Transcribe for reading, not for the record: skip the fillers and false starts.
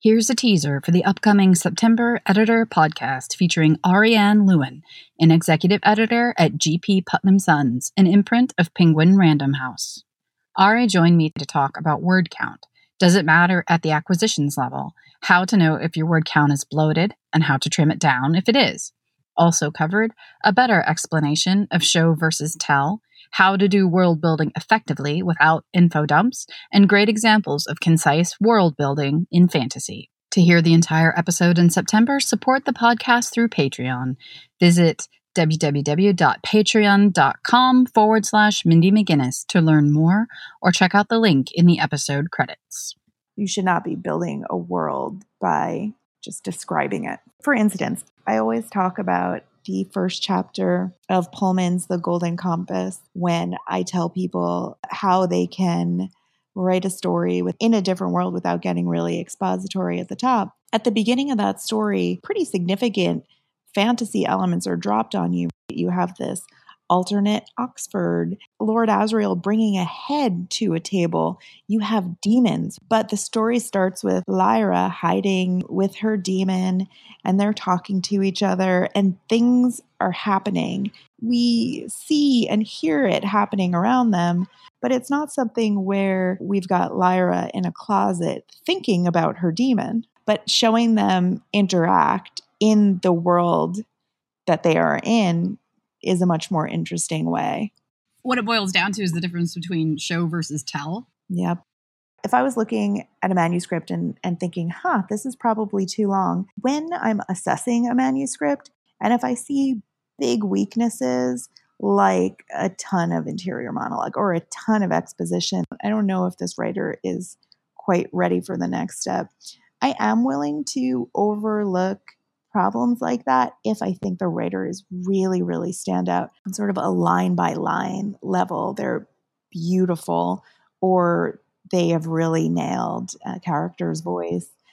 Here's a teaser for the upcoming September Editor podcast featuring Ariane Lewin, an executive editor at G.P. Putnam Sons, an imprint of Penguin Random House. Ari joined me to talk about word count. Does it matter at the acquisitions level? How to know if your word count is bloated, and how to trim it down if it is. Also covered, a better explanation of show versus tell, how to do world building effectively without info dumps, and great examples of concise world building in fantasy. To hear the entire episode in September, support the podcast through Patreon. Visit www.patreon.com/Mindy McGinnis to learn more, or check out the link in the episode credits. You should not be building a world by just describing it. For instance, I always talk about the first chapter of Pullman's The Golden Compass when I tell people how they can write a story within a different world without getting really expository at the top. At the beginning of that story, pretty significant fantasy elements are dropped on you. You have this alternate Oxford, Lord Asriel bringing a head to a table. You have demons, but the story starts with Lyra hiding with her demon, and they're talking to each other, and things are happening. We see and hear it happening around them, but it's not something where we've got Lyra in a closet thinking about her demon, but showing them interact in the world that they are in is a much more interesting way. What it boils down to is the difference between show versus tell. Yep. If I was looking at a manuscript and thinking, this is probably too long, when I'm assessing a manuscript, and if I see big weaknesses like a ton of interior monologue or a ton of exposition, I don't know if this writer is quite ready for the next step. I am willing to overlook problems like that if I think the writer is really, really stand out on sort of a line by line level. They're beautiful, or they have really nailed a character's voice.